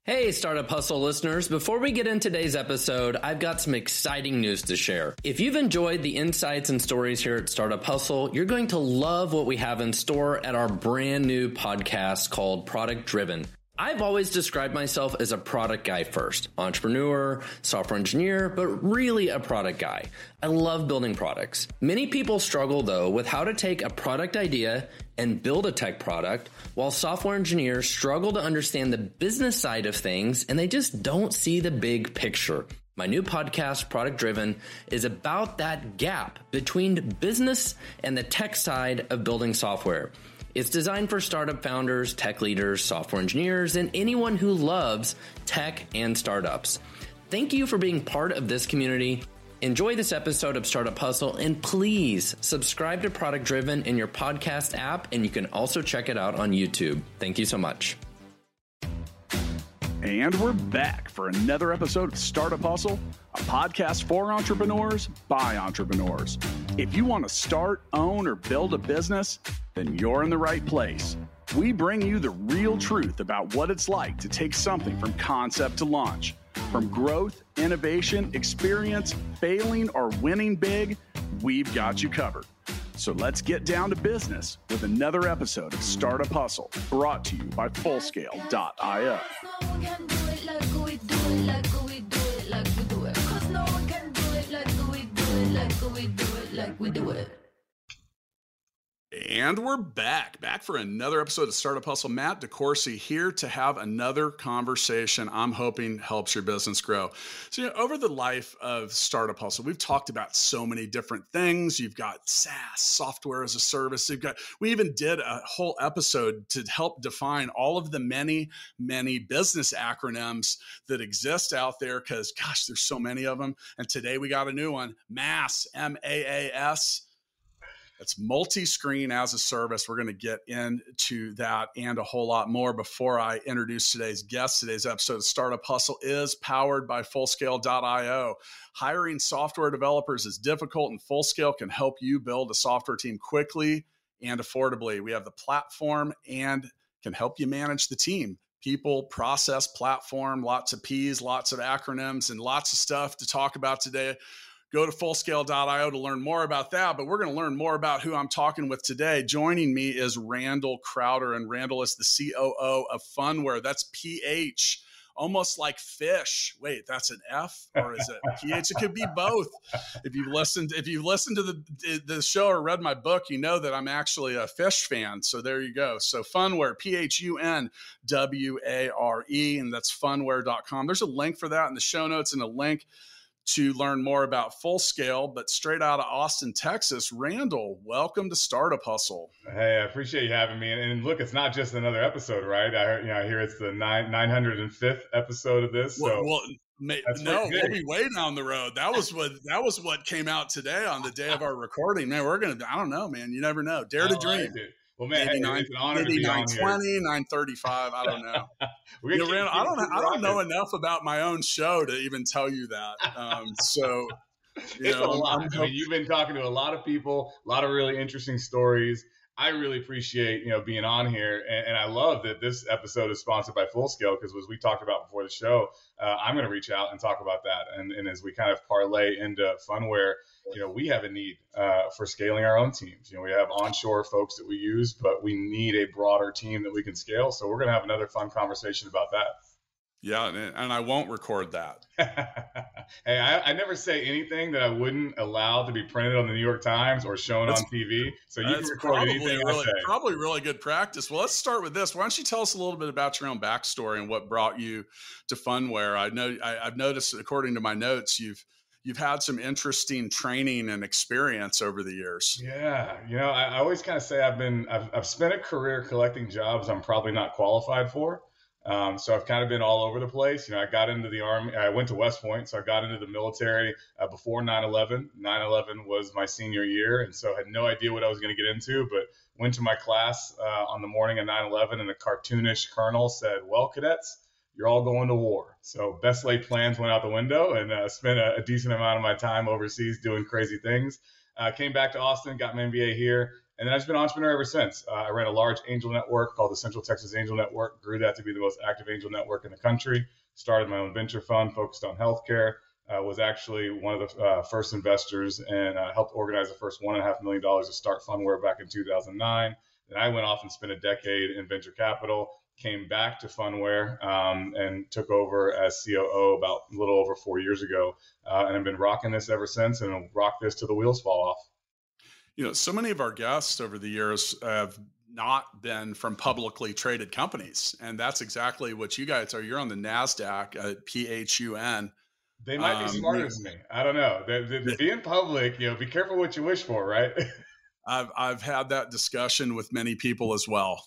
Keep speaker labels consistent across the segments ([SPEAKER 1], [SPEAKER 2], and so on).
[SPEAKER 1] Hey, Startup Hustle listeners. Before we get into today's episode, I've got some exciting news to share. If you've enjoyed the insights and stories here at Startup Hustle, you're going to love what we have in store at our brand new podcast called Product Driven. I've always described myself as a product guy first, entrepreneur, software engineer, but really a product guy. I love building products. Many people struggle though with how to take a product idea and build a tech product, while software engineers struggle to understand the business side of things and they just don't see the big picture. My new podcast, Product Driven, is about that gap between business and the tech side of building software. It's designed for startup founders, tech leaders, software engineers, and anyone who loves tech and startups. Thank you for being part of this community. Enjoy this episode of Startup Hustle, and please subscribe to Product Driven in your podcast app, and you can also check it out on YouTube. Thank you so much.
[SPEAKER 2] And we're back for another episode of Startup Hustle, a podcast for entrepreneurs by entrepreneurs. If you want to start, own, or build a business, then you're in the right place. We bring you the real truth about what it's like to take something from concept to launch. From growth, innovation, experience, failing, or winning big, we've got you covered. So let's get down to business with another episode of Startup Hustle, brought to you by Fullscale.io. And we're back for another episode of Startup Hustle. Matt DeCoursey here to have another conversation I'm hoping helps your business grow. So, over the life of Startup Hustle, we've talked about so many different things. You've got SaaS, software as a service. We even did a whole episode to help define all of the many, many business acronyms that exist out there because, gosh, there's so many of them. And today we got a new one, MAAS, M-A-A-S. It's multi-screen as a service. We're going to get into that and a whole lot more. Before I introduce today's guest, today's episode of Startup Hustle is powered by Fullscale.io. Hiring software developers is difficult, and Fullscale can help you build a software team quickly and affordably. We have the platform and can help you manage the team. People, process, platform, lots of P's, lots of acronyms, and lots of stuff to talk about today. Go to Fullscale.io to learn more about that, but we're going to learn more about who I'm talking with today. Joining me is Randall Crowder, and Randall is the COO of Phunware. That's PH, almost like fish. Wait, that's an F or is it PH? It could be both. If you've listened to the show or read my book, you know that I'm actually a fish fan. So there you go. So Phunware, Phunware, and that's phunware.com. There's a link for that in the show notes and a link to learn more about Fullscale, but straight out of Austin, Texas. Randall, welcome to Startup Hustle.
[SPEAKER 3] Hey, I appreciate you having me. And look, it's not just another episode, right? I hear it's the 905th episode of this. So
[SPEAKER 2] we'll be way down the road. That was what came out today on the day of our recording. Man, I don't know, man. You never know. Dare to dream.
[SPEAKER 3] Like well, man, it's an honor to be on here.
[SPEAKER 2] 920, 935. I don't know. Randall, I don't know enough about my own show to even tell you that.
[SPEAKER 3] It's a lot. You've been talking to a lot of people, a lot of really interesting stories. I really appreciate, being on here. And I love that this episode is sponsored by Fullscale because as we talked about before the show, I'm going to reach out and talk about that. And as we kind of parlay into Phunware, we have a need for scaling our own teams. We have onshore folks that we use, but we need a broader team that we can scale. So we're going to have another fun conversation about that.
[SPEAKER 2] Yeah, and I won't record that.
[SPEAKER 3] Hey, I never say anything that I wouldn't allow to be printed on the New York Times or shown on TV. So you can record anything I say.
[SPEAKER 2] Probably really good practice. Well, let's start with this. Why don't you tell us a little bit about your own backstory and what brought you to Phunware? I've noticed, according to my notes, you've had some interesting training and experience over the years.
[SPEAKER 3] Yeah. I always kind of say I've spent a career collecting jobs I'm probably not qualified for. So I've kind of been all over the place. I got into the Army. I went to West Point, so I got into the military before 9/11. 9/11 was my senior year, and so I had no idea what I was going to get into, but went to my class on the morning of 9/11, and the cartoonish colonel said, "Well, cadets, you're all going to war." So best laid plans went out the window, and spent a decent amount of my time overseas doing crazy things. Came back to Austin, got my MBA here, And then I've just been an entrepreneur ever since. I ran a large angel network called the Central Texas Angel Network, grew that to be the most active angel network in the country, started my own venture fund focused on healthcare, was actually one of the first investors and helped organize the first $1.5 million to start Phunware back in 2009. Then I went off and spent a decade in venture capital, came back to Phunware and took over as COO about a little over 4 years ago. And I've been rocking this ever since, and I'll rock this till the wheels fall off.
[SPEAKER 2] You know, so many of our guests over the years have not been from publicly traded companies. And that's exactly what you guys are. You're on the NASDAQ at PHUN.
[SPEAKER 3] They might be smarter than me. I don't know. They're being public, be careful what you wish for, right?
[SPEAKER 2] I've had that discussion with many people as well.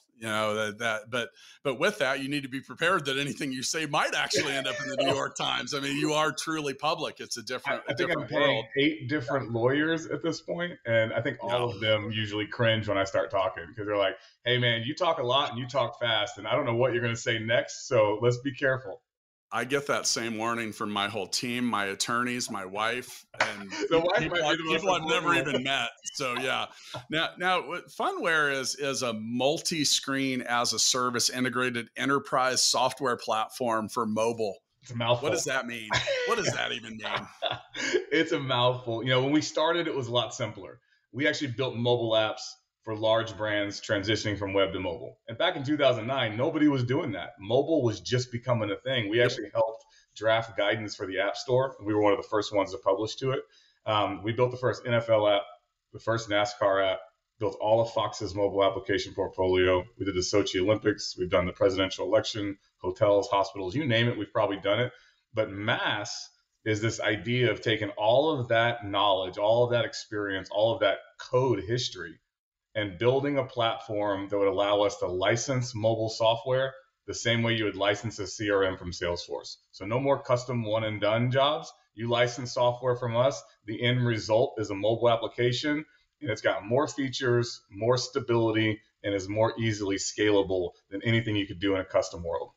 [SPEAKER 2] But with that, you need to be prepared that anything you say might actually end up in the New York Times. I mean, you are truly public. It's a different. I think I'm paying
[SPEAKER 3] 8 different lawyers at this point, and I think all of them usually cringe when I start talking because they're like, "Hey, man, you talk a lot and you talk fast, and I don't know what you're going to say next, so let's be careful."
[SPEAKER 2] I get that same warning from my whole team, my attorneys, my wife, and people I've never even met. So yeah. Now Phunware is a multi-screen as a service integrated enterprise software platform for mobile.
[SPEAKER 3] It's a mouthful.
[SPEAKER 2] What does that mean? What does that even mean?
[SPEAKER 3] It's a mouthful. When we started, it was a lot simpler. We actually built mobile apps for large brands transitioning from web to mobile. And back in 2009, nobody was doing that. Mobile was just becoming a thing. We actually helped draft guidance for the App Store. We were one of the first ones to publish to it. We built the first NFL app, the first NASCAR app, built all of Fox's mobile application portfolio. We did the Sochi Olympics. We've done the presidential election, hotels, hospitals, you name it, we've probably done it. But MaaS is this idea of taking all of that knowledge, all of that experience, all of that code history, and building a platform that would allow us to license mobile software the same way you would license a CRM from Salesforce. So no more custom one and done jobs. You license software from us. The end result is a mobile application, and it's got more features, more stability, and is more easily scalable than anything you could do in a custom world.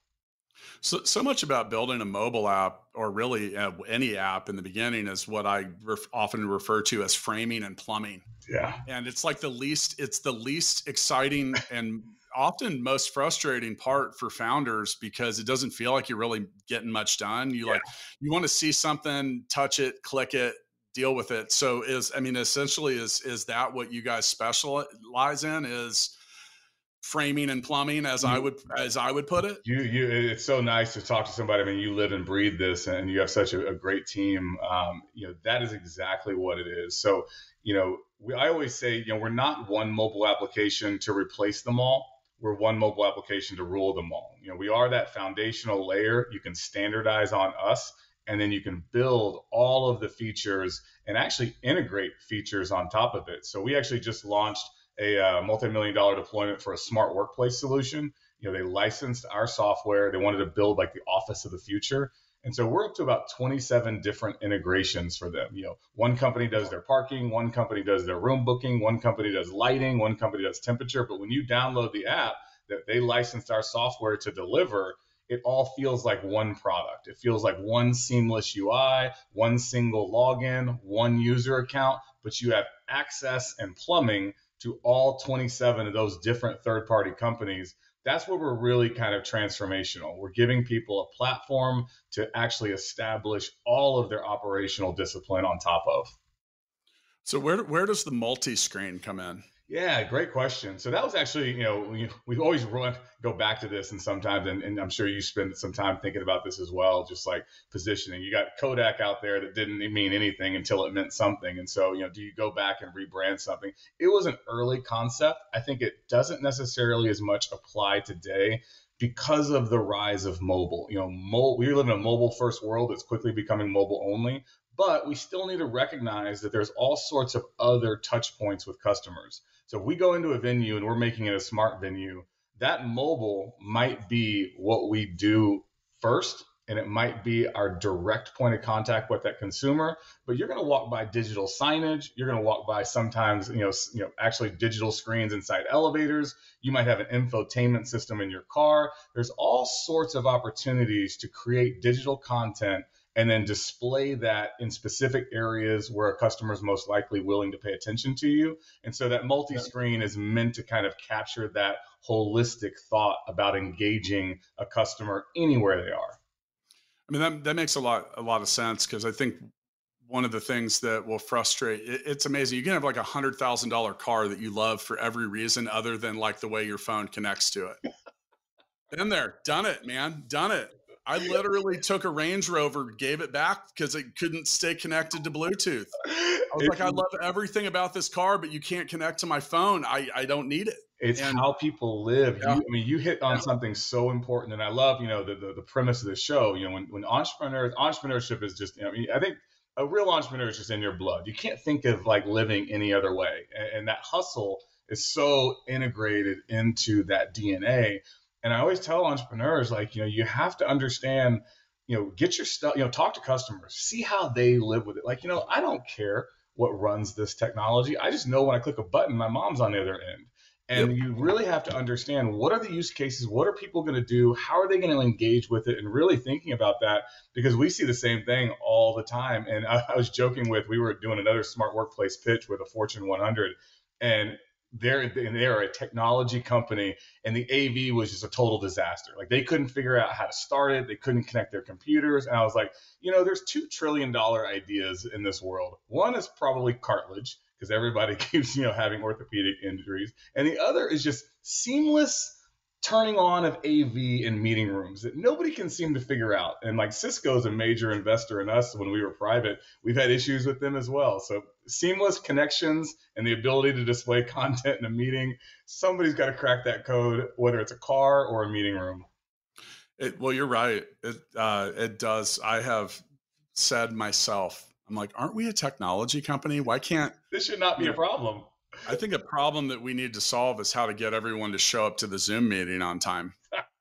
[SPEAKER 2] So much about building a mobile app, or really any app in the beginning, is what I often refer to as framing and plumbing.
[SPEAKER 3] Yeah.
[SPEAKER 2] And it's like the least exciting and often most frustrating part for founders, because it doesn't feel like you're really getting much done. You want to see something, touch it, click it, deal with it. So essentially is that what you guys specialize in, is framing and plumbing, as I would put it?
[SPEAKER 3] It's so nice to talk to somebody. I mean, you live and breathe this, and you have such a great team. That is exactly what it is. So, I always say, we're not one mobile application to replace them all. We're one mobile application to rule them all. We are that foundational layer. You can standardize on us, and then you can build all of the features and actually integrate features on top of it. So we actually just launched a multi-million-dollar deployment for a smart workplace solution. They licensed our software. They wanted to build like the office of the future. And so we're up to about 27 different integrations for them. One company does their parking, one company does their room booking, one company does lighting, one company does temperature. But when you download the app that they licensed our software to deliver, it all feels like one product. It feels like one seamless UI, one single login, one user account, but you have access and plumbing to all 27 of those different third-party companies. That's where we're really kind of transformational. We're giving people a platform to actually establish all of their operational discipline on top of.
[SPEAKER 2] So where does the multi-screen come in?
[SPEAKER 3] Yeah, great question. So that was actually, we always go back to this, and sometimes, and I'm sure you spend some time thinking about this as well, just like positioning. You got Kodak out there that didn't mean anything until it meant something. And so, do you go back and rebrand something? It was an early concept. I think it doesn't necessarily as much apply today because of the rise of mobile. We live in a mobile first world that's quickly becoming mobile only. But we still need to recognize that there's all sorts of other touch points with customers. So if we go into a venue and we're making it a smart venue, that mobile might be what we do first, and it might be our direct point of contact with that consumer. But you're going to walk by digital signage. You're going to walk by sometimes, actually digital screens inside elevators. You might have an infotainment system in your car. There's all sorts of opportunities to create digital content and then display that in specific areas where a customer is most likely willing to pay attention to you. And so that multi-screen is meant to kind of capture that holistic thought about engaging a customer anywhere they are.
[SPEAKER 2] I mean, that makes a lot of sense, because I think one of the things that will frustrate, it's amazing. You can have like $100,000 car that you love for every reason other than like the way your phone connects to it. Been there, done it, man, done it. I literally took a Range Rover, gave it back because it couldn't stay connected to Bluetooth. I was like, I love everything about this car, but you can't connect to my phone. I don't need it.
[SPEAKER 3] It's how people live. Yeah. You hit on something so important. And I love, the premise of the show. When entrepreneurship is just, I think a real entrepreneur is just in your blood. You can't think of like living any other way. And that hustle is so integrated into that DNA. And I always tell entrepreneurs, like, you have to understand, get your stuff, talk to customers, see how they live with it. Like, I don't care what runs this technology. I just know when I click a button, my mom's on the other end. And you really have to understand, what are the use cases? What are people going to do? How are they going to engage with it? And really thinking about that, because we see the same thing all the time. And I was joking we were doing another smart workplace pitch with a Fortune 100, and they're a technology company, and the AV was just a total disaster. Like, they couldn't figure out how to start it. They couldn't connect their computers. And I was like, there's $2 trillion ideas in this world. One is probably cartilage, because everybody keeps, having orthopedic injuries. And the other is just seamless turning on of AV in meeting rooms that nobody can seem to figure out. And like, Cisco's a major investor in us when we were private. We've had issues with them as well. So seamless connections and the ability to display content in a meeting, somebody's got to crack that code, whether it's a car or a meeting room.
[SPEAKER 2] Well, you're right. It does. I have said myself, I'm like, aren't we a technology company? Why can't
[SPEAKER 3] this should not be a problem?
[SPEAKER 2] I think a problem that we need to solve is how to get everyone to show up to the Zoom meeting on time.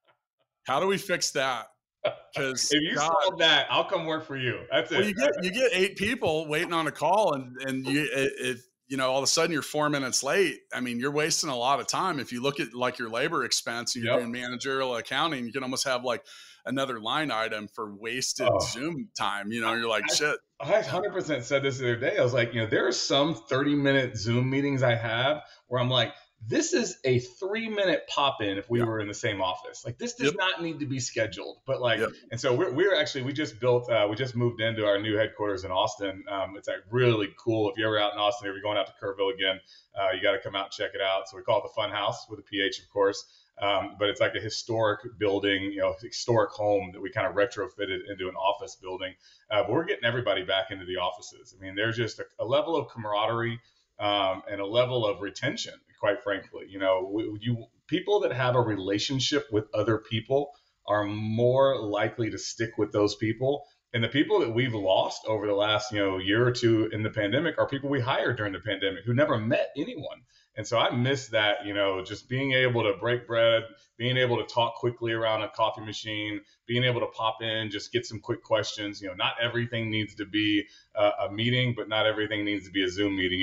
[SPEAKER 2] How do we fix that? Because
[SPEAKER 3] if you solve that, I'll come work for you. That's it.
[SPEAKER 2] You get 8 people waiting on a call, and all of a sudden you're 4 minutes late. I mean, you're wasting a lot of time. If you look at like your labor expense, and you're doing managerial accounting, you can almost have like another line item for wasted Zoom time. You're like, shit.
[SPEAKER 3] I 100% said this the other day. I was like, there are some 30-minute Zoom meetings I have where I'm like, this is a 3-minute pop-in if we were in the same office. Like, this does not need to be scheduled. But like, and so we just moved into our new headquarters in Austin. It's like really cool. If you're ever out in Austin, if you're going out to Kerrville again, you got to come out and check it out. So we call it the Fun House with a PH, of course. But it's like a historic building, historic home that we kind of retrofitted into an office building. But we're getting everybody back into the offices. I mean, there's just a level of camaraderie and a level of retention, quite frankly. People that have a relationship with other people are more likely to stick with those people. And the people that we've lost over the last, year or two in the pandemic are people we hired during the pandemic who never met anyone. And so I miss that, just being able to break bread, being able to talk quickly around a coffee machine, being able to pop in, just get some quick questions. Not everything needs to be a meeting, but not everything needs to be a Zoom meeting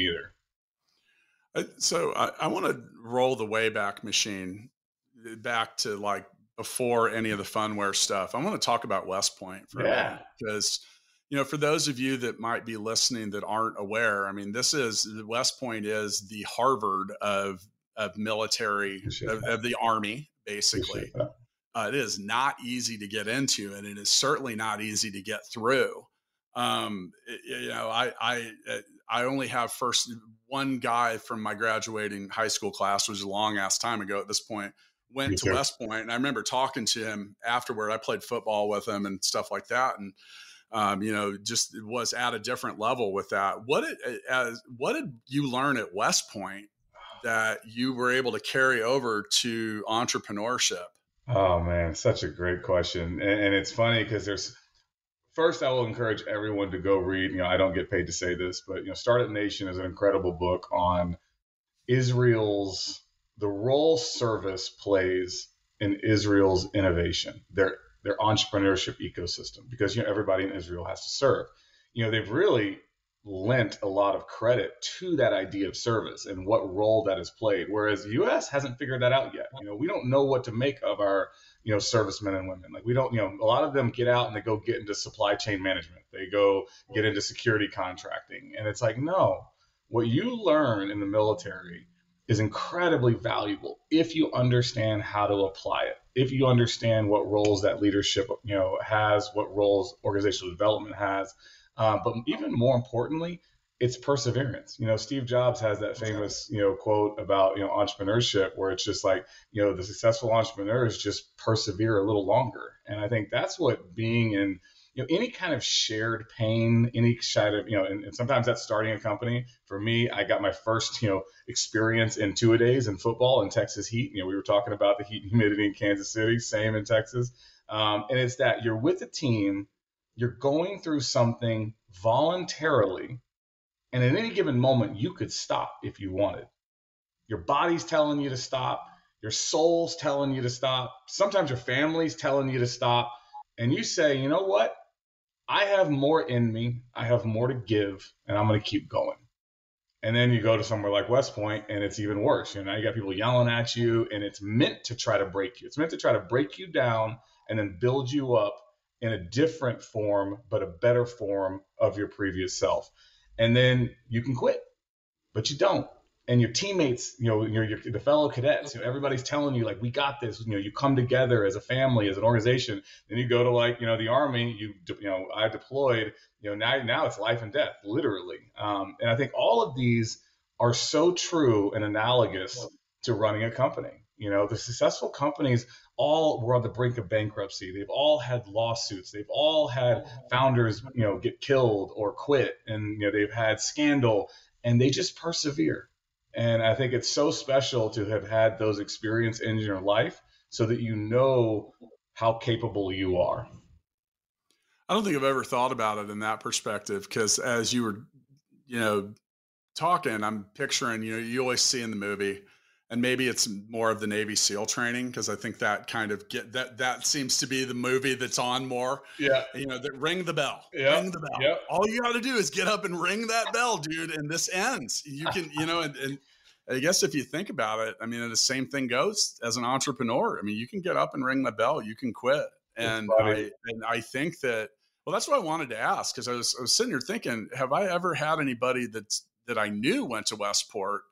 [SPEAKER 3] either.
[SPEAKER 2] So I want to roll the Wayback Machine back to like before any of the Phunware stuff. I want to talk about West Point for a minute, because for those of you that might be listening that aren't aware, I mean, West Point is the Harvard of military, of the Army, basically. It is not easy to get into, and it is certainly not easy to get through. I only have one guy from my graduating high school class, which was a long ass time ago at this point, went to West Point. And I remember talking to him afterward. I played football with him and stuff like that. And, just was at a different level with that. What did you learn at West Point that you were able to carry over to entrepreneurship?
[SPEAKER 3] Oh man, such a great question. And it's funny because first I will encourage everyone to go read, I don't get paid to say this, but, Startup Nation is an incredible book on the role service plays in Israel's innovation, their entrepreneurship ecosystem, because, everybody in Israel has to serve. They've really lent a lot of credit to that idea of service and what role that has played, whereas the U.S. hasn't figured that out yet. We don't know what to make of our servicemen and women. Like we don't, a lot of them get out and they go get into supply chain management. They go get into security contracting. And it's like, no, what you learn in the military is incredibly valuable if you understand how to apply it. If you understand what roles that leadership, has, what roles organizational development has. But even more importantly, it's perseverance. Steve Jobs has that famous, quote about, entrepreneurship, where it's just like, the successful entrepreneurs just persevere a little longer. And I think that's what being in, any kind of shared pain, any kind of, and sometimes that's starting a company. For me, I got my first, experience in two-a-days in football in Texas heat. We were talking about the heat and humidity in Kansas City, same in Texas. And it's that you're with a team, you're going through something voluntarily, and at any given moment, you could stop if you wanted. Your body's telling you to stop. Your soul's telling you to stop. Sometimes your family's telling you to stop. And you say, you know what? I have more in me. I have more to give, and I'm going to keep going. And then you go to somewhere like West Point, and it's even worse. Now you got people yelling at you, and it's meant to try to break you. It's meant to try to break you down and then build you up in a different form, but a better form of your previous self. And then you can quit, but you don't. And your teammates, the fellow cadets, everybody's telling you, like, we got this. You come together as a family, as an organization. Then you go to, like, the Army. I deployed. Now it's life and death, literally. And I think all of these are so true and analogous to running a company. The successful companies all were on the brink of bankruptcy. They've all had lawsuits. They've all had founders, get killed or quit, and they've had scandal, and they just persevere. And I think it's so special to have had those experiences in your life so that you know how capable you are.
[SPEAKER 2] I don't think I've ever thought about it in that perspective, because as you were, talking, I'm picturing, you always see in the movie, and maybe it's more of the Navy SEAL training, because I think that kind of that seems to be the movie that's on more.
[SPEAKER 3] Yeah.
[SPEAKER 2] That ring the bell.
[SPEAKER 3] Yep.
[SPEAKER 2] Ring the bell.
[SPEAKER 3] Yep.
[SPEAKER 2] All you got to do is get up and ring that bell, dude, and this ends. You can, and I guess if you think about it, I mean, the same thing goes as an entrepreneur. I mean, you can get up and ring the bell, you can quit. And I think that, well, that's what I wanted to ask, because I was sitting here thinking, have I ever had anybody that I knew went to West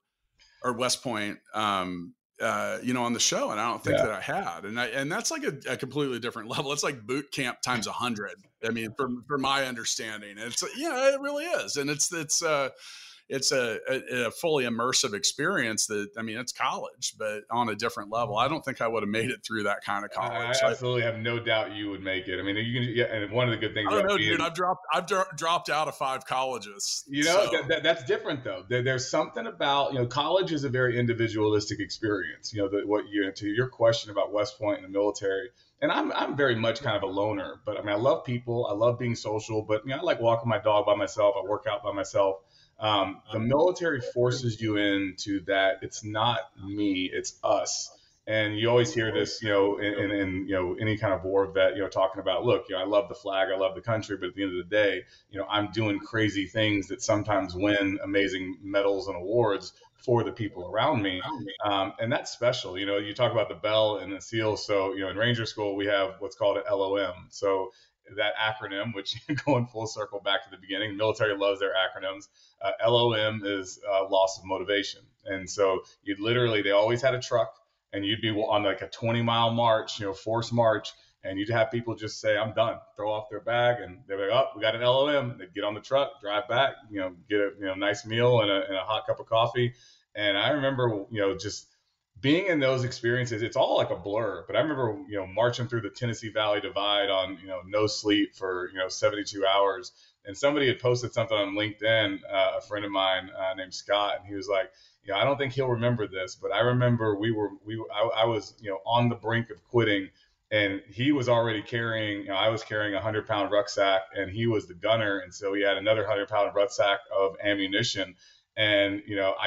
[SPEAKER 2] Point, on the show? And I don't think that I had. And that's like a completely different level. It's like boot camp times 100. I mean, from my understanding, it's, it really is. And it's a fully immersive experience that, I mean, it's college, but on a different level. I don't think I would have made it through that kind of college.
[SPEAKER 3] I absolutely have no doubt you would make it. I mean, and one of the good things.
[SPEAKER 2] I don't know, dude. I've dropped out of 5 colleges.
[SPEAKER 3] That's different though. There's something about, college is a very individualistic experience. To your question about West Point and the military. And I'm very much kind of a loner, but I mean, I love people. I love being social, but I like walking my dog by myself. I work out by myself. The military forces you into that. It's not me, it's us. And you always hear this, in any kind of war vet, talking about, look, I love the flag, I love the country, but at the end of the day, I'm doing crazy things that sometimes win amazing medals and awards for the people around me. And that's special. You talk about the bell and the SEAL. So, in Ranger School, we have what's called an LOM. So that acronym, which going full circle back to the beginning, the military loves their acronyms. LOM is loss of motivation. And so they always had a truck, and you'd be on like a 20-mile march, forced march, and you'd have people just say, I'm done, throw off their bag, and they're like, oh, we got an LOM. And they'd get on the truck, drive back, get a nice meal and a hot cup of coffee. And I remember, just being in those experiences, it's all like a blur. But I remember, marching through the Tennessee Valley Divide on, no sleep for, 72 hours. And somebody had posted something on LinkedIn, a friend of mine named Scott, and he was like, I don't think he'll remember this, but I remember I was, on the brink of quitting, and he was already carrying, I was carrying a 100-pound rucksack, and he was the gunner. And so he had another 100-pound rucksack of ammunition. And,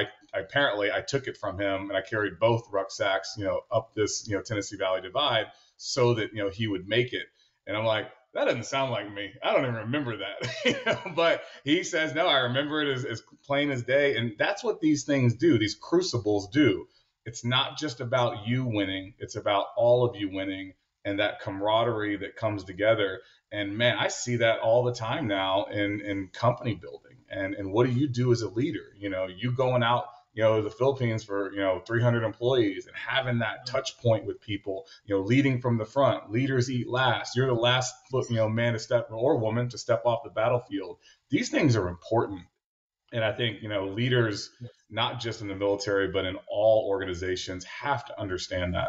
[SPEAKER 3] I took it from him, and I carried both rucksacks, up this, Tennessee Valley Divide so that, he would make it. And I'm like, that doesn't sound like me. I don't even remember that. But he says, no, I remember it as plain as day. And that's what these things do. These crucibles do. It's not just about you winning. It's about all of you winning. and that camaraderie that comes together. And man, I see that all the time now in company building. And what do you do as a leader? You going out, the Philippines for, 300 employees and having that touch point with people, leading from the front. Leaders eat last. You're the last, man to step or woman to step off the battlefield. These things are important. And I think, leaders, not just in the military, but in all organizations, have to understand that.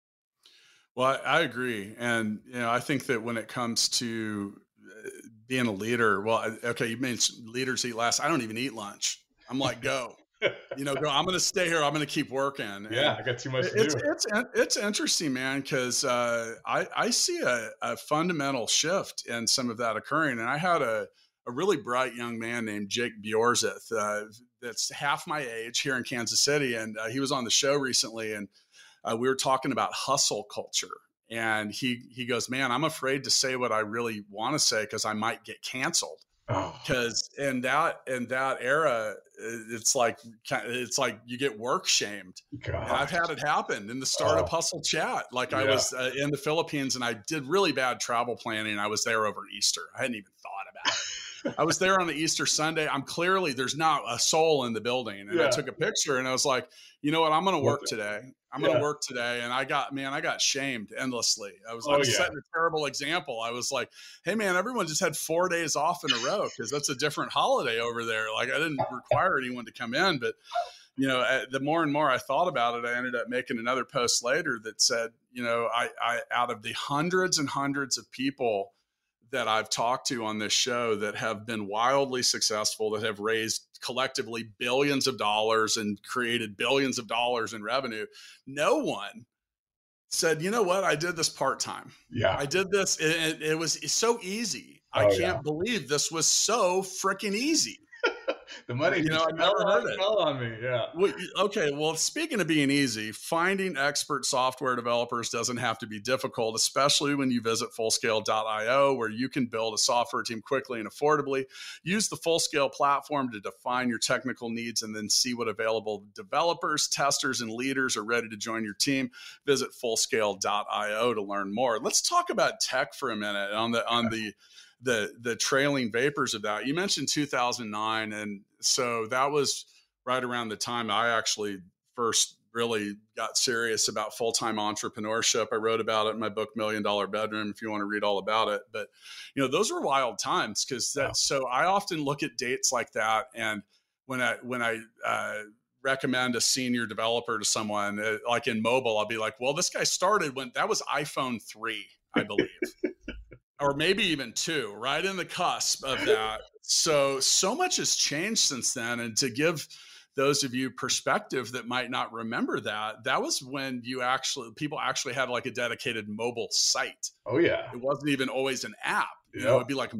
[SPEAKER 2] Well, I agree. And, I think that when it comes to being a leader, well, okay, you mentioned leaders eat last. I don't even eat lunch. I'm like, go. Go. I'm going to stay here. I'm going to keep working.
[SPEAKER 3] Yeah, I got too much to do.
[SPEAKER 2] It's interesting, man, because I see a fundamental shift in some of that occurring. And I had a really bright young man named Jake Bjorzeth that's half my age here in Kansas City. And he was on the show recently, and we were talking about hustle culture. And he goes, man, I'm afraid to say what I really want to say because I might get canceled. Because in that era, it's like you get work shamed. And I've had it happen in the Startup Hustle chat. Like I was in the Philippines and I did really bad travel planning. I was there over Easter. I hadn't even thought about it. I was there on the Easter Sunday. There's not a soul in the building. And I took a picture and I was like, you know what? I'm going to work today. I'm going to work today. And I got shamed endlessly. I was setting a terrible example. I was like, hey man, everyone just had 4 days off in a row because that's a different holiday over there. Like I didn't require anyone to come in, but the more and more I thought about it, I ended up making another post later that said, I out of the hundreds and hundreds of people that I've talked to on this show that have been wildly successful, that have raised collectively billions of dollars and created billions of dollars in revenue, no one said, you know what, I did this part-time.
[SPEAKER 3] Yeah.
[SPEAKER 2] I did this. It was so easy. I can't believe this was so freaking easy.
[SPEAKER 3] The money,
[SPEAKER 2] I never heard it.
[SPEAKER 3] Fell on me. Yeah.
[SPEAKER 2] Okay. Well, speaking of being easy, finding expert software developers doesn't have to be difficult, especially when you visit Fullscale.io, where you can build a software team quickly and affordably. Use the Fullscale platform to define your technical needs and then see what available developers, testers, and leaders are ready to join your team. Visit Fullscale.io to learn more. Let's talk about tech for a minute on the trailing vapors of that. You mentioned 2009. And so that was right around the time I actually first really got serious about full-time entrepreneurship. I wrote about it in my book, $1 Million Bedroom, if you want to read all about it. But, those were wild times so I often look at dates like that. And when I recommend a senior developer to someone, like in mobile, I'll be like, well, this guy started when that was iPhone 3, I believe. Or maybe even 2, right in the cusp of that. So much has changed since then. And to give those of you perspective that might not remember that was when people actually had like a dedicated mobile site.
[SPEAKER 3] Oh yeah.
[SPEAKER 2] It wasn't even always an app. It'd be like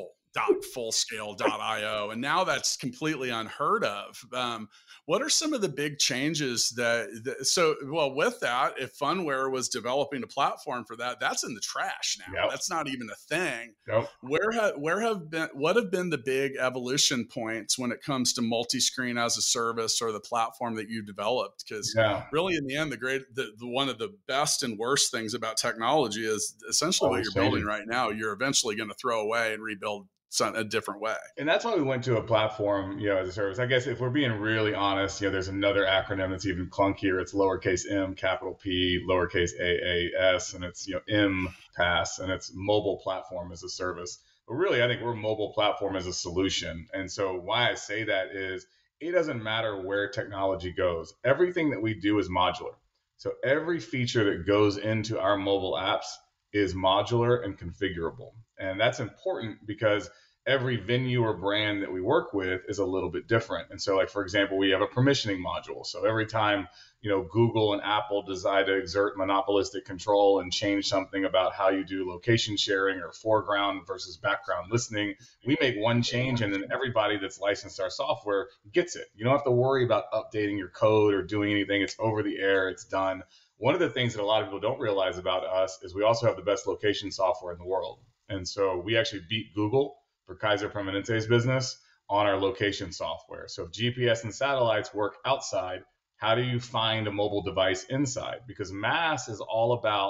[SPEAKER 2] mobile.fullscale.io. And now that's completely unheard of. What are some of the big changes with that, if Phunware was developing a platform for that, that's in the trash now. Yep. That's not even a thing.
[SPEAKER 3] Yep.
[SPEAKER 2] What have been the big evolution points when it comes to multi-screen as a service or the platform that you developed? Because really in the end, one of the best and worst things about technology is essentially what you're building right now. You're eventually going to throw away and rebuild a different way.
[SPEAKER 3] And that's why we went to a platform, as a service. I guess if we're being really honest, there's another acronym that's even clunkier. It's lowercase m, capital P, lowercase AAS, and it's, MPaaS, and it's mobile platform as a service. But really, I think we're mobile platform as a solution. And so why I say that is it doesn't matter where technology goes. Everything that we do is modular. So every feature that goes into our mobile apps is modular and configurable. And that's important because every venue or brand that we work with is a little bit different. And so, like, for example, we have a permissioning module. So every time, Google and Apple decide to exert monopolistic control and change something about how you do location sharing or foreground versus background listening, we make one change and then everybody that's licensed our software gets it. You don't have to worry about updating your code or doing anything. It's over the air. It's done. One of the things that a lot of people don't realize about us is we also have the best location software in the world. And so we actually beat Google for Kaiser Permanente's business on our location software. So if GPS and satellites work outside, how do you find a mobile device inside? Because MaaS is all about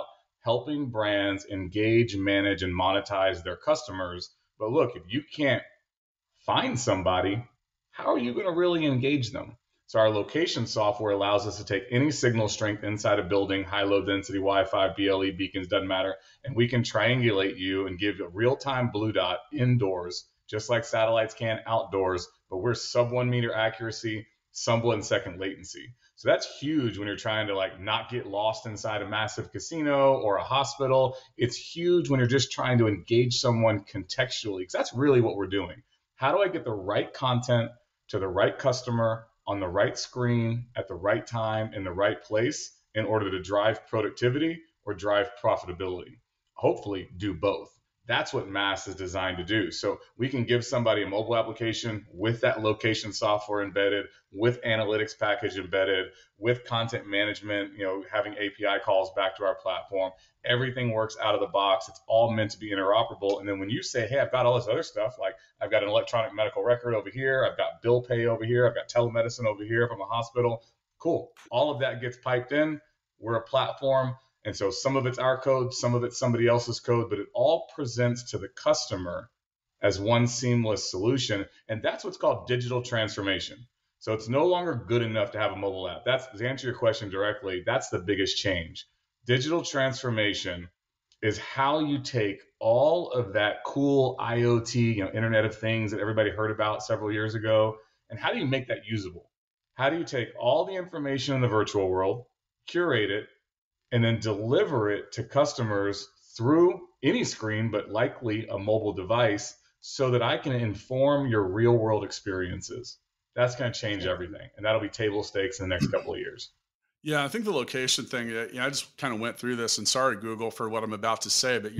[SPEAKER 3] helping brands engage, manage, and monetize their customers. But look, if you can't find somebody, how are you going to really engage them? So our location software allows us to take any signal strength inside a building, high low density Wi-Fi, BLE, beacons, doesn't matter, and we can triangulate you and give a real-time blue dot indoors, just like satellites can outdoors, but we're sub 1 meter accuracy, sub 1 second latency. So that's huge when you're trying to like not get lost inside a massive casino or a hospital. It's huge when you're just trying to engage someone contextually, because that's really what we're doing. How do I get the right content to the right customer on the right screen at the right time in the right place in order to drive productivity or drive profitability? Hopefully do both. That's what MAST is designed to do. So we can give somebody a mobile application with that location software embedded, with analytics package embedded, with content management, having API calls back to our platform. Everything works out of the box. It's all meant to be interoperable. And then when you say, hey, I've got all this other stuff, like I've got an electronic medical record over here, I've got bill pay over here, I've got telemedicine over here from a hospital. Cool. All of that gets piped in. We're a platform. And so some of it's our code, some of it's somebody else's code, but it all presents to the customer as one seamless solution. And that's what's called digital transformation. So it's no longer good enough to have a mobile app. That's, to answer your question directly, that's the biggest change. Digital transformation is how you take all of that cool IoT, Internet of Things that everybody heard about several years ago, and how do you make that usable? How do you take all the information in the virtual world, curate it, and then deliver it to customers through any screen, but likely a mobile device, so that I can inform your real world experiences? That's going to change everything. And that'll be table stakes in the next couple of years.
[SPEAKER 2] Yeah, I think the location thing, I just kind of went through this, and sorry, Google, for what I'm about to say, but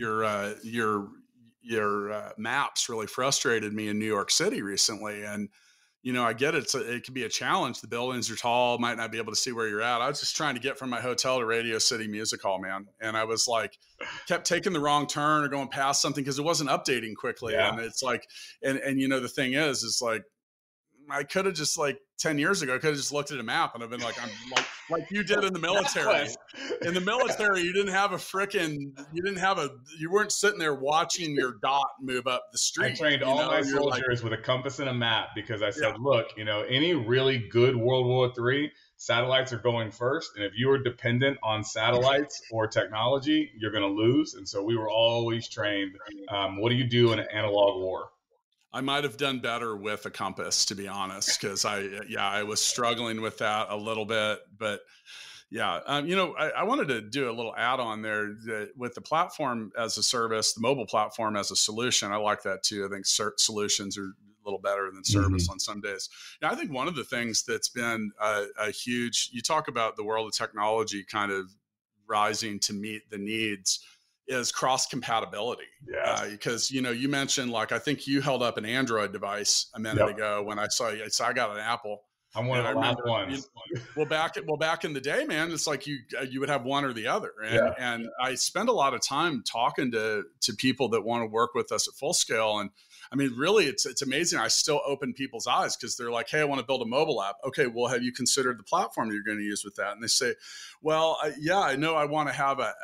[SPEAKER 2] your maps really frustrated me in New York City recently. And I get it. It can be a challenge. The buildings are tall, might not be able to see where you're at. I was just trying to get from my hotel to Radio City Music Hall, man. And I was like, kept taking the wrong turn or going past something because it wasn't updating quickly. Yeah. And it's like, and the thing is like, I could have just 10 years ago, I could have just looked at a map and I've been like, I'm like you did in the military. In the military, you weren't sitting there watching your dot move up the street.
[SPEAKER 3] I trained all my soldiers with a compass and a map because I said, look, any really good World War III, satellites are going first. And if you are dependent on satellites or technology, you're going to lose. And so we were always trained. What do you do in an analog war?
[SPEAKER 2] I might have done better with a compass, to be honest, because I was struggling with that a little bit. But I wanted to do a little add-on there with the platform as a service, the mobile platform as a solution. I like that too. I think solutions are a little better than service on some days. I think one of the things that's been a huge, you talk about the world of technology kind of rising to meet the needs, is cross compatibility.
[SPEAKER 3] Yeah.
[SPEAKER 2] Because, you mentioned, I think you held up an Android device a minute ago when I saw you. So I got an Apple.
[SPEAKER 3] I'm one of the last ones.
[SPEAKER 2] Well, back in the day, man, it's like you would have one or the other. And I spend a lot of time talking to people that want to work with us at Full Scale. And I mean, really, it's amazing. I still open people's eyes because they're like, hey, I want to build a mobile app. Okay, well, have you considered the platform you're going to use with that? And they say, well, I know I want to have an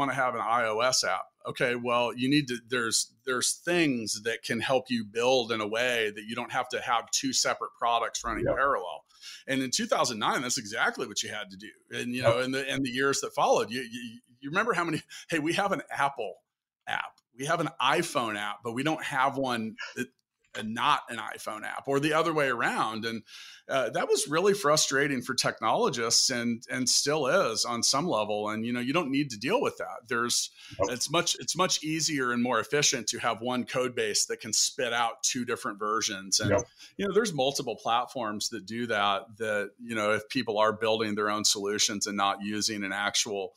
[SPEAKER 2] iOS app. Okay, well, you need to, there's things that can help you build in a way that you don't have to have two separate products running parallel. And in 2009, that's exactly what you had to do. And, in the years that followed, you remember how many, hey, we have an Apple app. We have an iPhone app, but we don't have one not an iPhone app, or the other way around. And that was really frustrating for technologists and still is on some level. And, you don't need to deal with that. It's much easier and more efficient to have one code base that can spit out two different versions. And, there's multiple platforms that do that, if people are building their own solutions and not using an actual,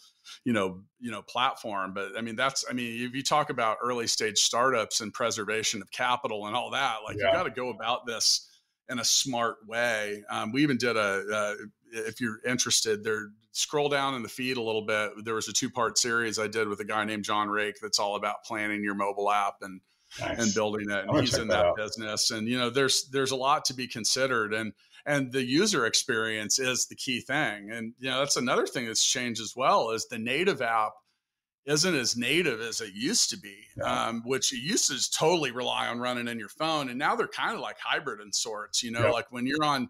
[SPEAKER 2] platform. But if you talk about early stage startups and preservation of capital and all that, you got to go about this in a smart way. We even did if you're interested there, scroll down in the feed a little bit. There was a 2-part series I did with a guy named John Rake that's all about planning your mobile app and building it. And he's in that business. And, there's a lot to be considered. And the user experience is the key thing. And, that's another thing that's changed as well, is the native app isn't as native as it used to be, which it used to just totally rely on running in your phone. And now they're kind of like hybrid in sorts, like when you're on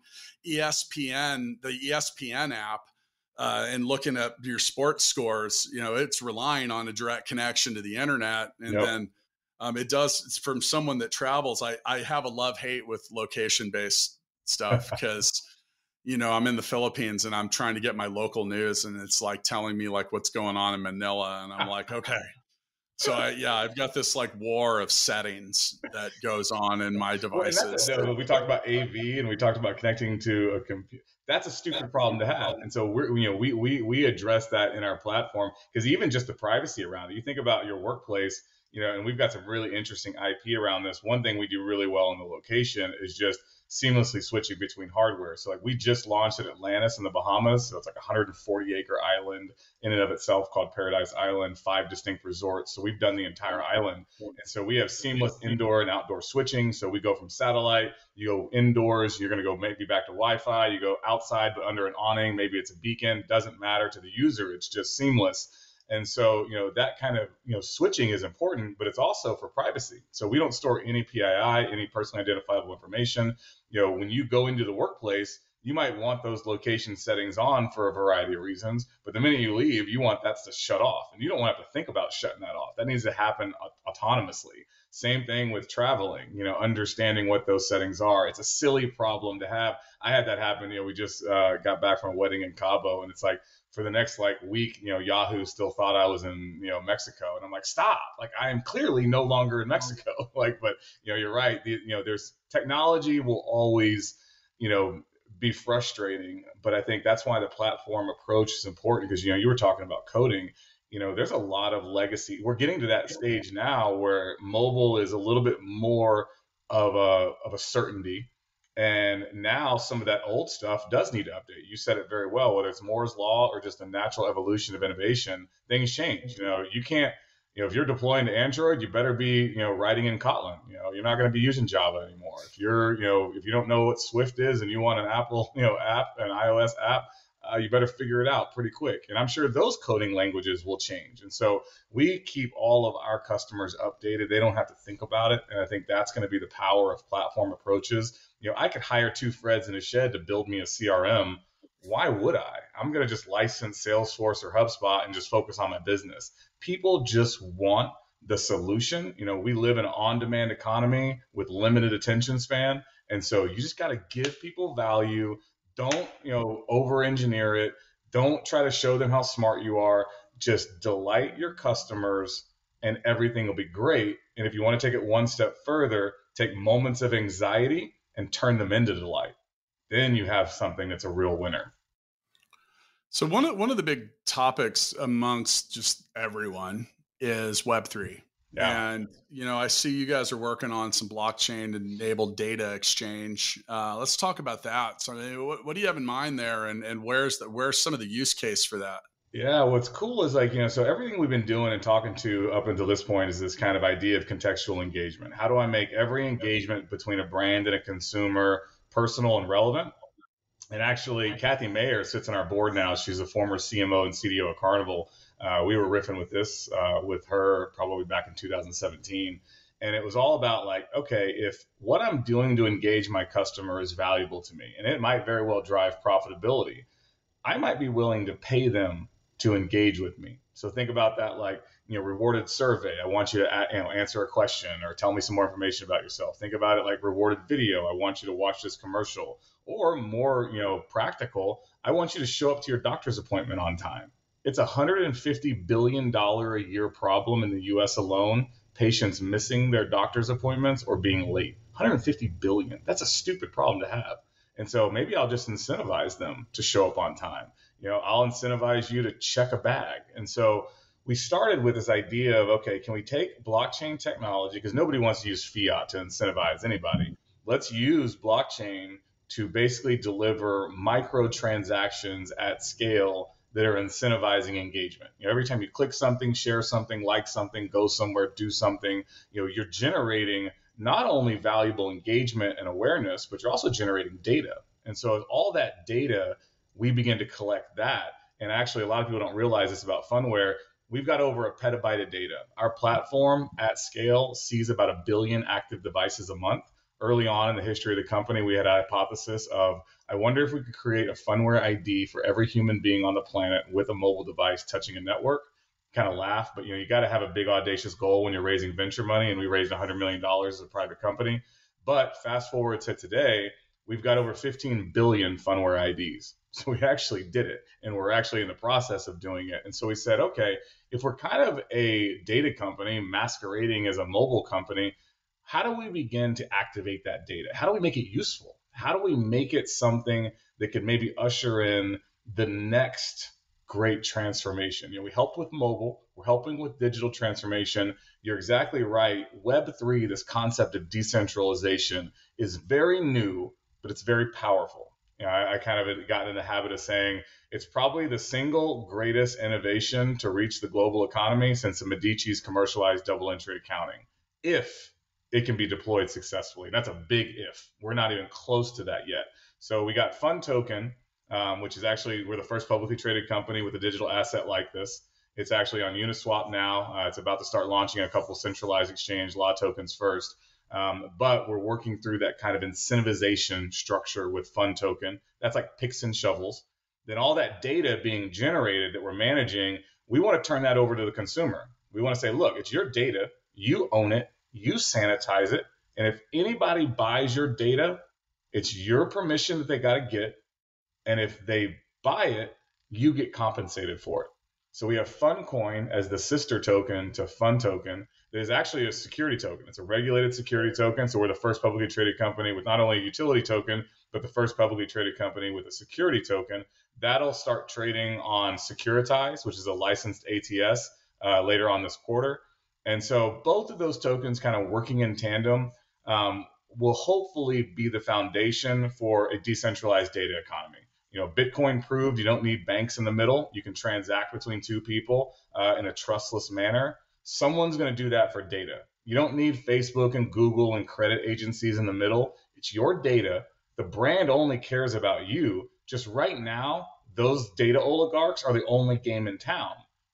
[SPEAKER 2] ESPN, the ESPN app, and looking at your sports scores, it's relying on a direct connection to the internet. And then it does, it's from someone that travels. I have a love-hate with location-based stuff because I'm in the Philippines and I'm trying to get my local news, and it's like telling me like what's going on in Manila. And I'm like, okay. So I've got this like war of settings that goes on in my devices.
[SPEAKER 3] We talked about AV and we talked about connecting to a computer. That's a stupid problem to have. And so we address that in our platform, because even just the privacy around it, you think about your workplace, and we've got some really interesting IP around this. One thing we do really well in the location is just seamlessly switching between hardware. So like we just launched at Atlantis in the Bahamas. So it's like a 140-acre island in and of itself called Paradise Island, 5 distinct resorts. So we've done the entire island. And so we have seamless indoor and outdoor switching. So we go from satellite, you go indoors, you're going to go maybe back to Wi-Fi, you go outside but under an awning, maybe it's a beacon, doesn't matter to the user. It's just seamless. And so, that kind of, switching is important, but it's also for privacy. So we don't store any PII, any personally identifiable information. When you go into the workplace, you might want those location settings on for a variety of reasons, but the minute you leave, you want that to shut off, and you don't want to have to think about shutting that off. That needs to happen autonomously. Same thing with traveling, understanding what those settings are. It's a silly problem to have. I had that happen. We just got back from a wedding in Cabo, and it's like, for the next week, Yahoo still thought I was in, Mexico. And I'm like, stop, I am clearly no longer in Mexico. But, you're right. There's technology will always, be frustrating. But I think that's why the platform approach is important, because, you were talking about coding, there's a lot of legacy. We're getting to that stage now where mobile is a little bit more of a certainty. And now some of that old stuff does need to update. You said it very well, whether it's Moore's Law or just a natural evolution of innovation, things change. You can't, if you're deploying to Android, you better be, writing in Kotlin. You're not going to be using Java anymore. If you're, if you don't know what Swift is and you want an Apple, app, an iOS app, you better figure it out pretty quick. And I'm sure those coding languages will change. And so we keep all of our customers updated. They don't have to think about it. And I think that's going to be the power of platform approaches. I could hire 2 Freds in a shed to build me a CRM. Why would I? I'm going to just license Salesforce or HubSpot and just focus on my business. People just want the solution. We live in an on-demand economy with limited attention span. And so you just got to give people value. Don't, over-engineer it. Don't try to show them how smart you are. Just delight your customers and everything will be great. And if you want to take it one step further, take moments of anxiety and turn them into delight. Then you have something that's a real winner.
[SPEAKER 2] So one of the big topics amongst just everyone is Web3. Yeah. And, I see you guys are working on some blockchain enabled data exchange. Let's talk about that. So what do you have in mind there, and where's some of the use case for that?
[SPEAKER 3] Yeah, what's cool is so everything we've been doing and talking to up until this point is this kind of idea of contextual engagement. How do I make every engagement between a brand and a consumer personal and relevant? And actually, Kathy Mayer sits on our board now. She's a former CMO and CDO at Carnival. We were riffing with this with her probably back in 2017. And it was all about okay, if what I'm doing to engage my customer is valuable to me, and it might very well drive profitability, I might be willing to pay them to engage with me. So think about that rewarded survey. I want you to answer a question or tell me some more information about yourself. Think about it like rewarded video. I want you to watch this commercial. Or more, practical, I want you to show up to your doctor's appointment on time. It's a $150 billion a year problem in the US alone, patients missing their doctor's appointments or being late. 150 billion. That's a stupid problem to have. And so maybe I'll just incentivize them to show up on time. I'll incentivize you to check a bag. And so we started with this idea of, okay, can we take blockchain technology, because nobody wants to use fiat to incentivize anybody. Let's use blockchain to basically deliver microtransactions at scale that are incentivizing engagement. Every time you click something, share something, like something, go somewhere, do something, you're generating not only valuable engagement and awareness, but you're also generating data. And so all that data, we begin to collect that. And actually, a lot of people don't realize this about Phunware. we've got over a petabyte of data. Our platform at scale sees about 1 billion active devices a month. Early on in the history of the company, we had a hypothesis of, I wonder if we could create a Phunware ID for every human being on the planet with a mobile device touching a network. Kind of laugh, but you got to have a big audacious goal when you're raising venture money, and we raised $100 million as a private company. But fast forward to today, we've got over 15 billion Phunware IDs. So we actually did it, and we're actually in the process of doing it. And so we said, okay, if we're kind of a data company masquerading as a mobile company, how do we begin to activate that data? How do we make it useful? How do we make it something that could maybe usher in the next great transformation? We helped with mobile, we're helping with digital transformation. You're exactly right. Web3, this concept of decentralization, is very new, but it's very powerful. I kind of got in the habit of saying it's probably the single greatest innovation to reach the global economy since the Medici's commercialized double entry accounting, if it can be deployed successfully. That's a big if. We're not even close to that yet. So we got PhunToken, which is actually, we're the first publicly traded company with a digital asset like this. It's actually on Uniswap now. It's about to start launching a couple centralized exchange law tokens first. But we're working through that kind of incentivization structure with PhunToken. That's like picks and shovels. Then all that data being generated that we're managing, we want to turn that over to the consumer. We want to say, look, it's your data. You own it. You sanitize it. And if anybody buys your data, it's your permission that they got to get. And if they buy it, you get compensated for it. So we have PhunCoin as the sister token to PhunToken. There's actually a security token. It's a regulated security token. So we're the first publicly traded company with not only a utility token, but the first publicly traded company with a security token. That'll start trading on Securitize, which is a licensed ATS, later on this quarter. And so both of those tokens kind of working in tandem will hopefully be the foundation for a decentralized data economy. Bitcoin proved you don't need banks in the middle. You can transact between two people in a trustless manner. Someone's going to do that for data. You don't need Facebook and Google and credit agencies in the middle. It's your data. The brand only cares about you. Just right now, those data oligarchs are the only game in town.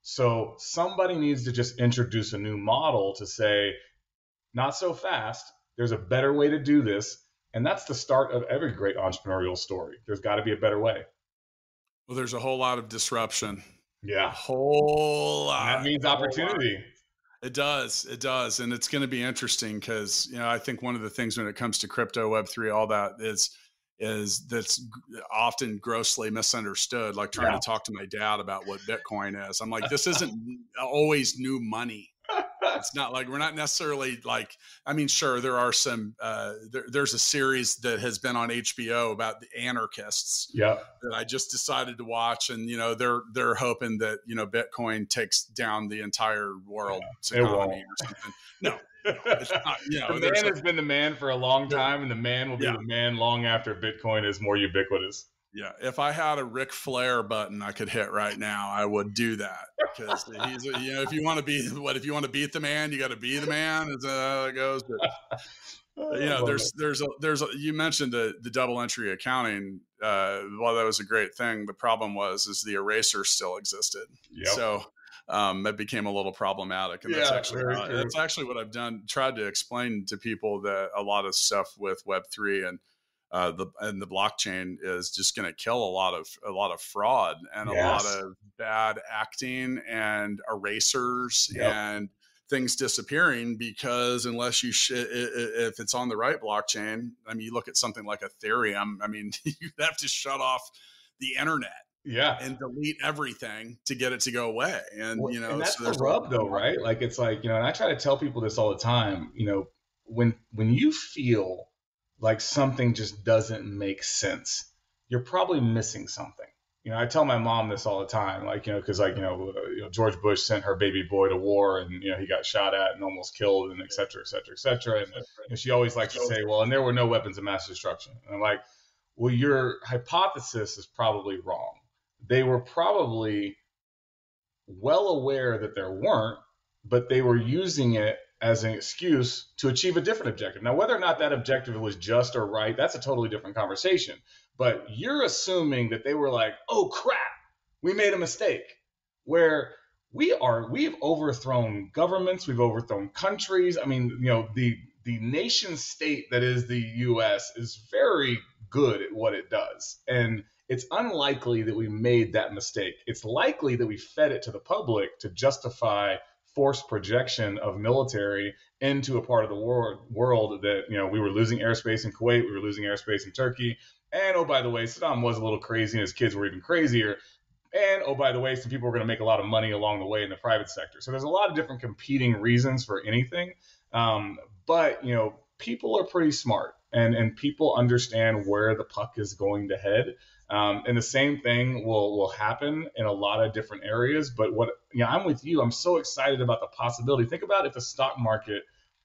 [SPEAKER 3] So somebody needs to just introduce a new model to say, not so fast. There's a better way to do this. And that's the start of every great entrepreneurial story. There's got to be a better way.
[SPEAKER 2] Well, there's a whole lot of disruption.
[SPEAKER 3] Yeah.
[SPEAKER 2] A whole lot.
[SPEAKER 3] And that means opportunity.
[SPEAKER 2] It does. It does. And it's going to be interesting because, I think one of the things when it comes to crypto, Web3, all that is that's often grossly misunderstood. Like trying to talk to my dad about what Bitcoin is. I'm like, this isn't always new money. It's not like we're not necessarily like, sure, there are some, there's a series that has been on HBO about the anarchists that I just decided to watch. And, they're hoping that, Bitcoin takes down the entire world's economy or something. No, it's not,
[SPEAKER 3] the man has been the man for a long time, and the man will be the man long after Bitcoin is more ubiquitous.
[SPEAKER 2] Yeah, if I had a Ric Flair button I could hit right now, I would do that because he's, if you want to beat the man, you got to be the man. Is how it goes. But you mentioned the double entry accounting. Well, that was a great thing. The problem is the eraser still existed. Yep. So that became a little problematic, and that's actually what I've tried to explain to people, that a lot of stuff with Web3 and the blockchain is just going to kill a lot of fraud and a lot of bad acting and erasers and things disappearing, because unless if it's on the right blockchain, you look at something like Ethereum, you have to shut off the internet. And delete everything to get it to go away. And,
[SPEAKER 3] and that's the rub though, right? Like, it's like, and I try to tell people this all the time, when you feel like something just doesn't make sense, you're probably missing something. I tell my mom this all the time, because George Bush sent her baby boy to war, and he got shot at and almost killed, and et cetera, et cetera, et cetera. And she always likes to say, well, and there were no weapons of mass destruction. And I'm like, well, your hypothesis is probably wrong. They were probably well aware that there weren't, but they were using it as an excuse to achieve a different objective. Now, whether or not that objective was just or right, that's a totally different conversation. But you're assuming that they were like, oh, crap, we made a mistake. Where we've overthrown governments, we've overthrown countries. I mean, the nation state that is the US is very good at what it does. And it's unlikely that we made that mistake. It's likely that we fed it to the public to justify forced projection of military into a part of the world that, we were losing airspace in Kuwait, we were losing airspace in Turkey. And oh, by the way, Saddam was a little crazy and his kids were even crazier. And oh, by the way, some people were going to make a lot of money along the way in the private sector. So there's a lot of different competing reasons for anything. But, people are pretty smart and people understand where the puck is going to head. And the same thing will happen in a lot of different areas. But I'm with you. I'm so excited about the possibility. Think about if the stock market,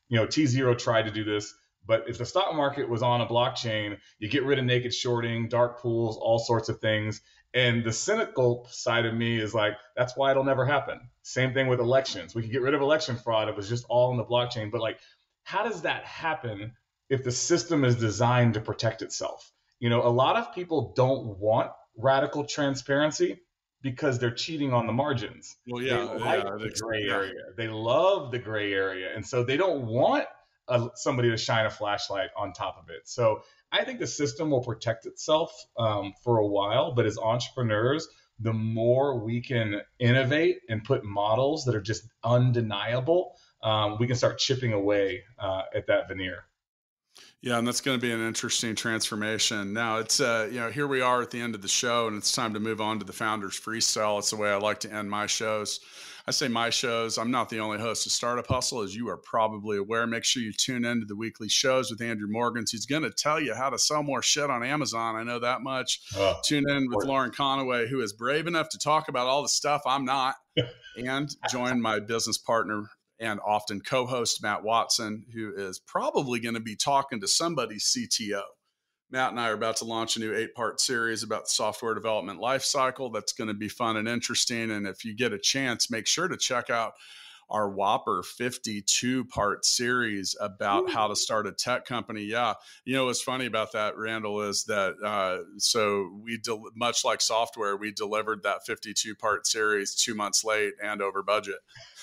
[SPEAKER 3] T0 tried to do this, but if the stock market was on a blockchain, you get rid of naked shorting, dark pools, all sorts of things. And the cynical side of me is like, that's why it'll never happen. Same thing with elections. We could get rid of election fraud. It was just all in the blockchain. But like, how does that happen if the system is designed to protect itself? A lot of people don't want radical transparency because they're cheating on the margins.
[SPEAKER 2] Well, yeah,
[SPEAKER 3] they like the gray area. They love the gray area. And so they don't want somebody to shine a flashlight on top of it. So I think the system will protect itself for a while. But as entrepreneurs, the more we can innovate and put models that are just undeniable, we can start chipping away at that veneer.
[SPEAKER 2] Yeah, and that's going to be an interesting transformation. Now, it's here we are at the end of the show, and it's time to move on to the Founders Freestyle. It's the way I like to end my shows. I say my shows. I'm not the only host of Startup Hustle, as you are probably aware. Make sure you tune in to the weekly shows with Andrew Morgans. He's going to tell you how to sell more shit on Amazon. I know that much. Tune in with Lauren Conaway, who is brave enough to talk about all the stuff I'm not, and join my business partner and often co-host Matt Watson, who is probably going to be talking to somebody's CTO. Matt and I are about to launch a new 8-part series about the software development lifecycle. That's going to be fun and interesting. And if you get a chance, make sure to check out our Whopper 52-part series about how to start a tech company. Yeah. What's funny about that, Randall, is that so we, much like software, we delivered that 52-part series 2 months late and over budget.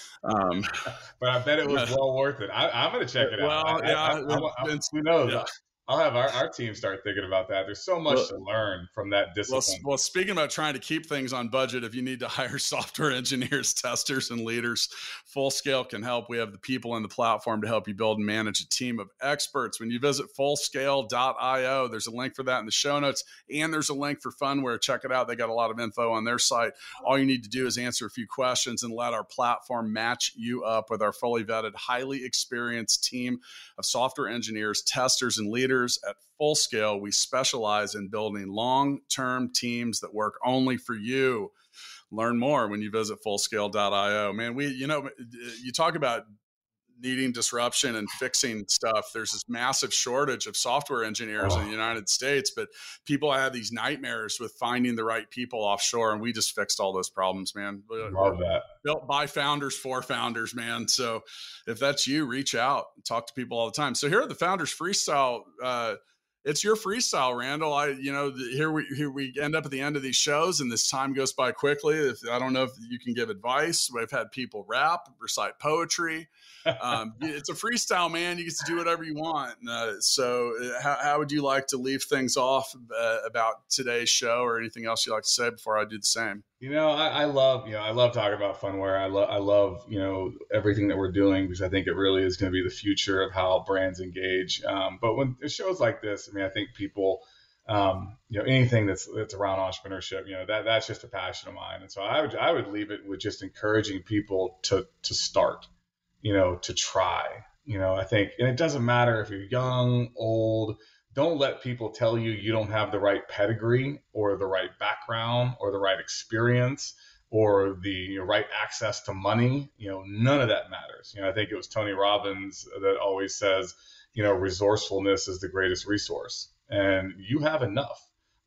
[SPEAKER 3] But I bet it was well worth it. I'm going to check it out. Well, who knows? Yeah. I'll have our team start thinking about that. There's so much to learn from that discipline.
[SPEAKER 2] Well, speaking about trying to keep things on budget, if you need to hire software engineers, testers, and leaders, Fullscale can help. We have the people and the platform to help you build and manage a team of experts. When you visit fullscale.io, there's a link for that in the show notes, and there's a link for Phunware. Check it out. They got a lot of info on their site. All you need to do is answer a few questions and let our platform match you up with our fully vetted, highly experienced team of software engineers, testers, and leaders. At Fullscale, we specialize in building long-term teams that work only for you. Learn more when you visit fullscale.io. Man, you talk about needing disruption and fixing stuff. There's this massive shortage of software engineers in the United States, but people have these nightmares with finding the right people offshore, and we just fixed all those problems, man.
[SPEAKER 3] Love that.
[SPEAKER 2] Built by founders for founders, man. So if that's you, reach out, talk to people all the time. So here at the Founders Freestyle, it's your freestyle, Randall. Here we end up at the end of these shows, and this time goes by quickly. I don't know if you can give advice. We've had people rap, recite poetry. It's a freestyle, man. You get to do whatever you want. So how would you like to leave things off about today's show, or anything else you'd like to say before I do the same?
[SPEAKER 3] I love talking about Phunware. I love everything that we're doing, because I think it really is going to be the future of how brands engage. But when it shows like this, I think people, anything that's around entrepreneurship, that's just a passion of mine. And so I would leave it with just encouraging people to start, to try. I think, and it doesn't matter if you're young, old. Don't let people tell you don't have the right pedigree or the right background or the right experience or the right access to money. None of that matters. I think it was Tony Robbins that always says, resourcefulness is the greatest resource, and you have enough.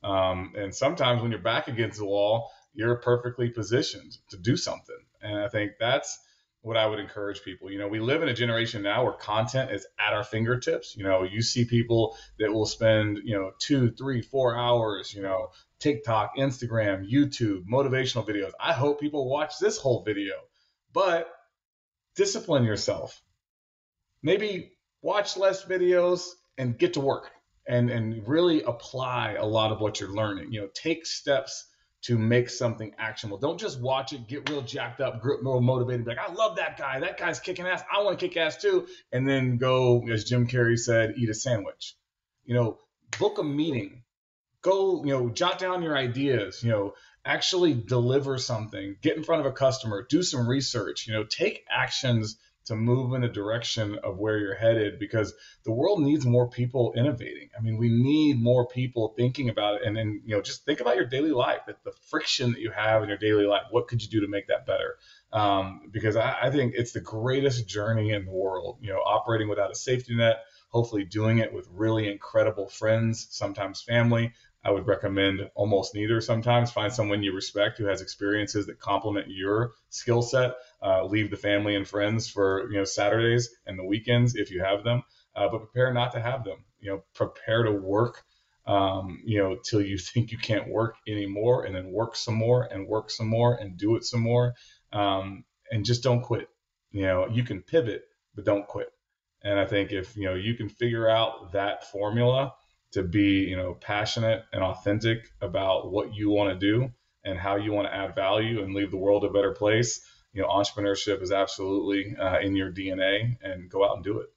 [SPEAKER 3] And sometimes when you're back against the wall, you're perfectly positioned to do something. And I think that's what I would encourage people. We live in a generation now where content is at our fingertips. You see people that will spend, 2, 3, 4 hours, TikTok, Instagram, YouTube, motivational videos. I hope people watch this whole video, but discipline yourself. Maybe watch less videos and get to work and really apply a lot of what you're learning. Take steps to make something actionable. Don't just watch it, get real jacked up, real motivated, be like, I love that guy. That guy's kicking ass. I want to kick ass too. And then go, as Jim Carrey said, eat a sandwich. Book a meeting. Go, jot down your ideas, actually deliver something, get in front of a customer, do some research, take actions to move in a direction of where you're headed, because the world needs more people innovating. I mean, we need more people thinking about it. And then, just think about your daily life, that the friction that you have in your daily life. What could you do to make that better? Because I think it's the greatest journey in the world, operating without a safety net, hopefully doing it with really incredible friends, sometimes family. I would recommend almost neither sometimes. Find someone you respect who has experiences that complement your skill set. Leave the family and friends for Saturdays and the weekends if you have them, but prepare not to have them. Prepare to work till you think you can't work anymore, and then work some more and work some more and do it some more, and just don't quit. You can pivot, but don't quit. And I think if you can figure out that formula to be, passionate and authentic about what you want to do and how you want to add value and leave the world a better place, entrepreneurship is absolutely in your DNA, and go out and do it.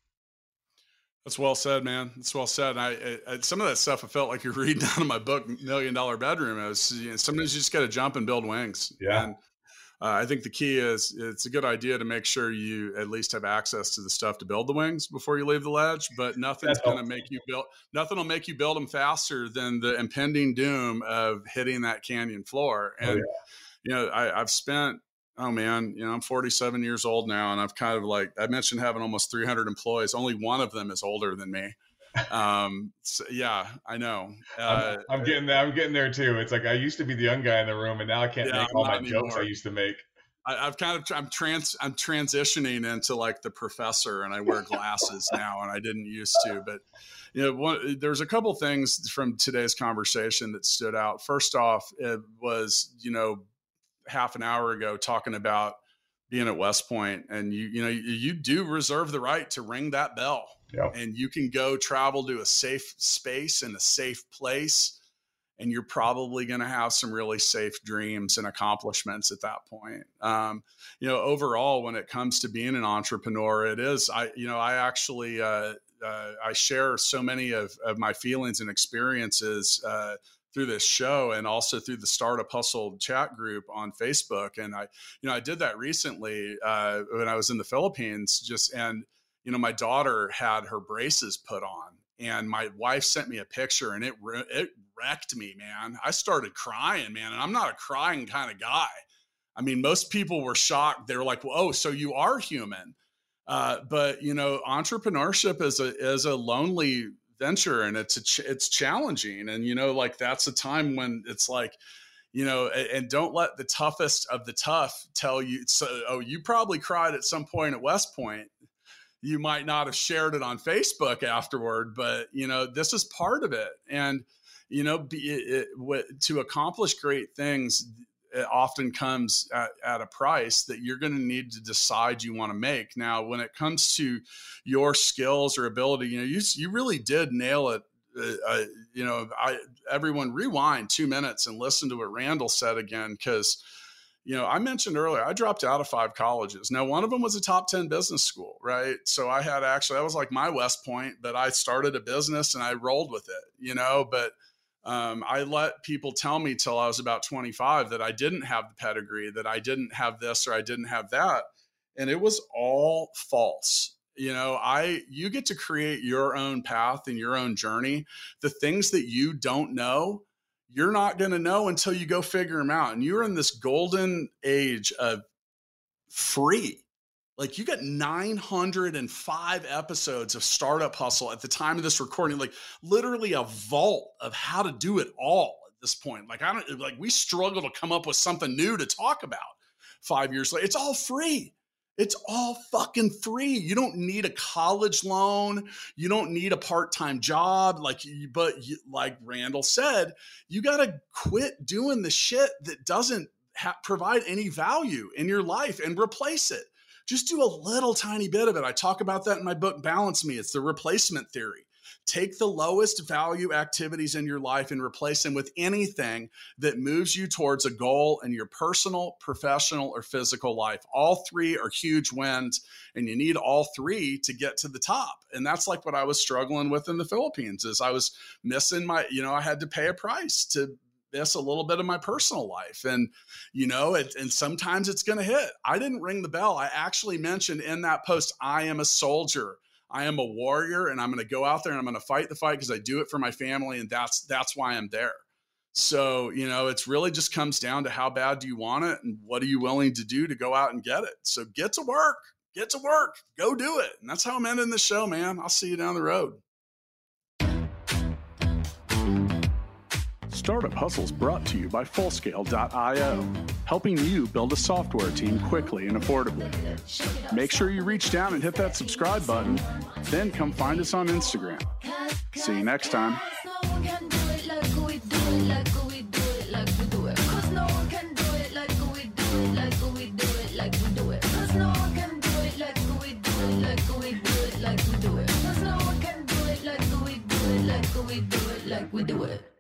[SPEAKER 2] That's well said, man. That's well said. I some of that stuff, I felt like you're reading out of my book, $1 Million Bedroom. Sometimes you just got to jump and build wings.
[SPEAKER 3] Yeah.
[SPEAKER 2] And I think the key is it's a good idea to make sure you at least have access to the stuff to build the wings before you leave the ledge, but nothing's going to make you build, nothing will make you build them faster than the impending doom of hitting that canyon floor. And, I've spent, I'm 47 years old now, and I've kind of, like I mentioned, having almost 300 employees. Only one of them is older than me. So, yeah, I know.
[SPEAKER 3] I'm getting there. I'm getting there too. It's like I used to be the young guy in the room, and now I can't make all my jokes I used to make.
[SPEAKER 2] I'm transitioning into like the professor, and I wear glasses now, and I didn't used to. But there's a couple things from today's conversation that stood out. First off, it was half an hour ago talking about being at West Point, and you do reserve the right to ring that bell.
[SPEAKER 3] Yep.
[SPEAKER 2] And you can go travel to a safe space and a safe place, and you're probably going to have some really safe dreams and accomplishments at that point. Overall, when it comes to being an entrepreneur, it is, I share so many of my feelings and experiences through this show, and also through the Startup Hustle chat group on Facebook. And I did that recently when I was in the Philippines, my daughter had her braces put on, and my wife sent me a picture, and it wrecked me, man. I started crying, man. And I'm not a crying kind of guy. I mean, most people were shocked. They were like, well, oh, so you are human. But entrepreneurship is a lonely venture, and it's challenging. And, that's a time when it's like, and don't let the toughest of the tough tell you, you probably cried at some point at West Point. You might not have shared it on Facebook afterward, but, this is part of it. And, to accomplish great things, it often comes at a price that you're going to need to decide you want to make. Now, when it comes to your skills or ability, you really did nail it. Everyone rewind 2 minutes and listen to what Randall said again, because I mentioned earlier, I dropped out of 5 colleges. Now, one of them was a top 10 business school, right? So I had that was like my West Point, but I started a business and I rolled with it, but I let people tell me till I was about 25 that I didn't have the pedigree, that I didn't have this or I didn't have that. And it was all false. You get to create your own path and your own journey. The things that you don't know, you're not going to know until you go figure them out. And you're in this golden age of free. Like, you got 905 episodes of Startup Hustle at the time of this recording, like literally a vault of how to do it all at this point. We struggle to come up with something new to talk about 5 years later. It's all free. It's all fucking free. You don't need a college loan. You don't need a part-time job. Like Randall said, you got to quit doing the shit that doesn't provide any value in your life and replace it. Just do a little tiny bit of it. I talk about that in my book, Balance Me. It's the replacement theory. Take the lowest value activities in your life and replace them with anything that moves you towards a goal in your personal, professional, or physical life. All three are huge wins, and you need all three to get to the top. And that's like what I was struggling with in the Philippines is I was missing I had to pay a price to miss a little bit of my personal life. And, and sometimes it's going to hit. I didn't ring the bell. I actually mentioned in that post, I am a soldier. I am a warrior, and I'm going to go out there and I'm going to fight the fight because I do it for my family. And that's why I'm there. So, it's really just comes down to how bad do you want it and what are you willing to do to go out and get it? So get to work, go do it. And that's how I'm ending the show, man. I'll see you down the road. Startup Hustles brought to you by Fullscale.io, helping you build a software team quickly and affordably. Make sure you reach down and hit that subscribe button, then come find us on Instagram. See you next time.
[SPEAKER 4] We do it.